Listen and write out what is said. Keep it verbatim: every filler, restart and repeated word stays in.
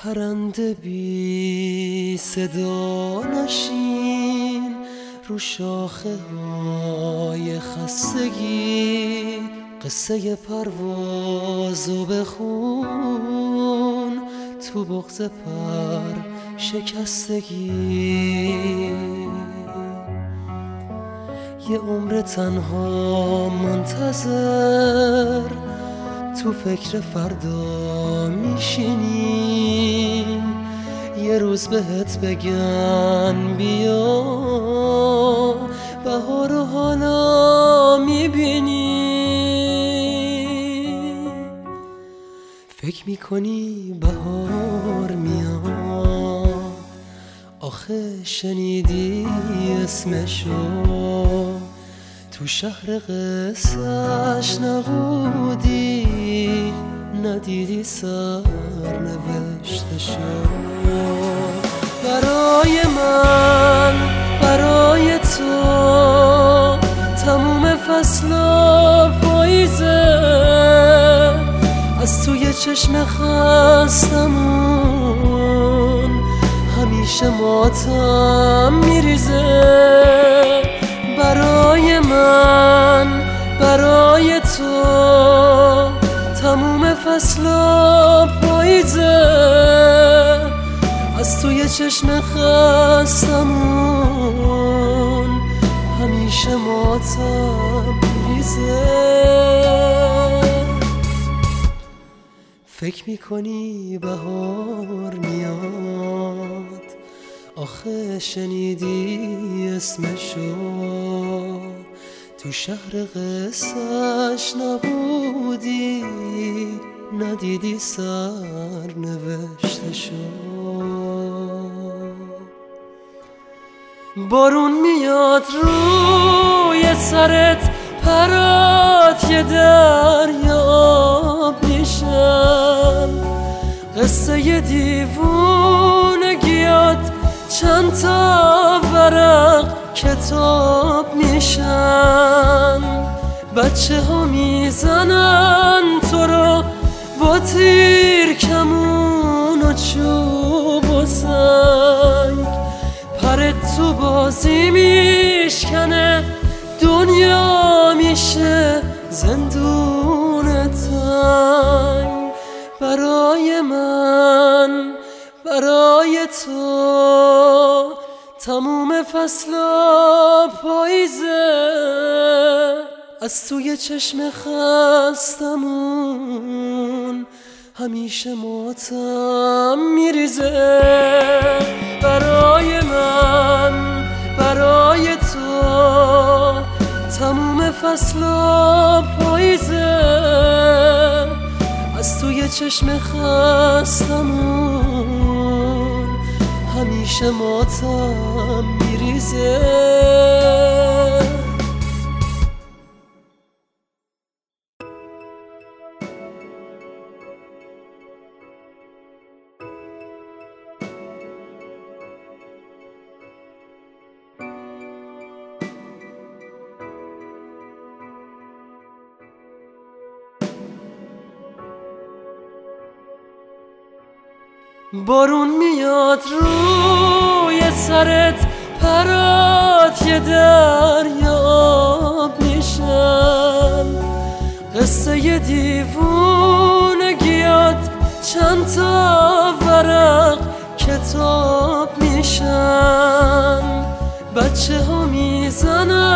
پرنده بی صدا نشین رو شاخه های خستگی، قصه پروازو بخون تو بغض پر شکستگی. یه عمر تنها منتظر تو فکر فردا میشینی، یه روز بهت بگن بیا بهار رو حالا میبینی. فکر میکنی بهار میاد، آخه شنیدی اسمشو تو شهر قصه‌اش نبودی، ندیدی سر نوشتشو. برای من برای تو تموم فصلا پاییزه، از توی چشم خستمون همیشه ماتم میریزه. برای من برای تو تموم فصلا پاییزه، از توی چشم خستمون همیشه ماتم میریزه. فکر میکنی بهار میاد، آخه شنیدی اسمشو تو شهر قصه‌اش نبودی، ندیدی سر نوشتشو. بارون میاد روی سرت، پرات یه دریاب میشن، قصه دیوونگیات چند تا ورق کتاب میشن. بچه ها میزنن تو رو با تیر کمون و چوب و سنگ، پرت تو بازی میشکنه، دنیا میشه زندون تنگ. برای من برای تو تموم فصلا پاییزه، از توی چشم خستمون همیشه ماتم میریزه. برای من برای تو تموم فصلا پاییزه، از توی چشم خستمون همیشه ماتم میریزه. بارون میاد روی سرت، پرات یه دریاب میشن، قصه دیوونگیات چند تا ورق کتاب میشن. بچه ها میزنن